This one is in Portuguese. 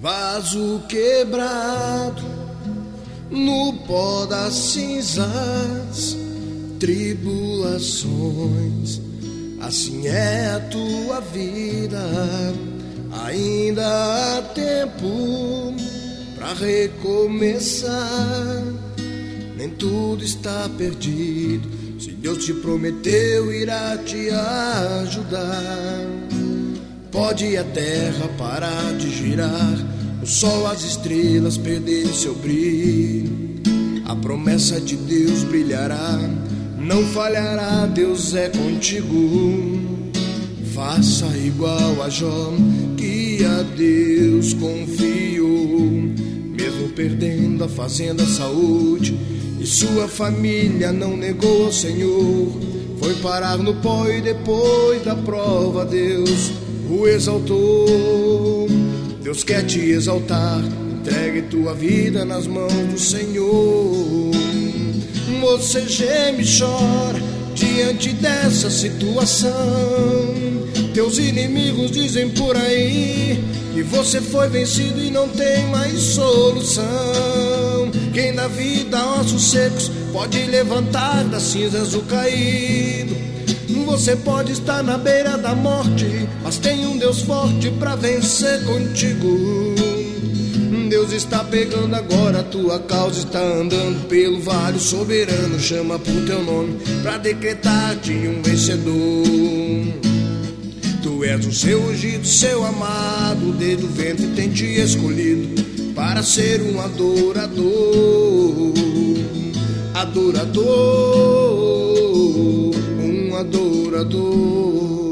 vaso quebrado no pó das cinzas, tribulações, assim é a tua vida. Ainda há tempo pra recomeçar, nem tudo está perdido. Se Deus te prometeu, irá te ajudar. Pode a terra parar de girar, o sol, as estrelas perder seu brilho, a promessa de Deus brilhará, não falhará, Deus é contigo. Faça igual a Jó, que a Deus confiou, mesmo perdendo a fazenda, a saúde, e sua família não negou ao Senhor. Foi parar no pó e depois da prova Deus o exaltou. Deus quer te exaltar, entregue tua vida nas mãos do Senhor. Você geme e chora diante dessa situação. Teus inimigos dizem por aí que você foi vencido e não tem mais solução. Quem na vida ossos secos pode levantar das cinzas o caído. Você pode estar na beira da morte, mas tem um Deus forte pra vencer contigo. Deus está pegando agora a tua causa, está andando pelo vale, o soberano chama por teu nome pra decretar-te um vencedor. Tu és o seu ungido, seu amado, desde o ventre tem te escolhido para ser um adorador, adorador, um adorador.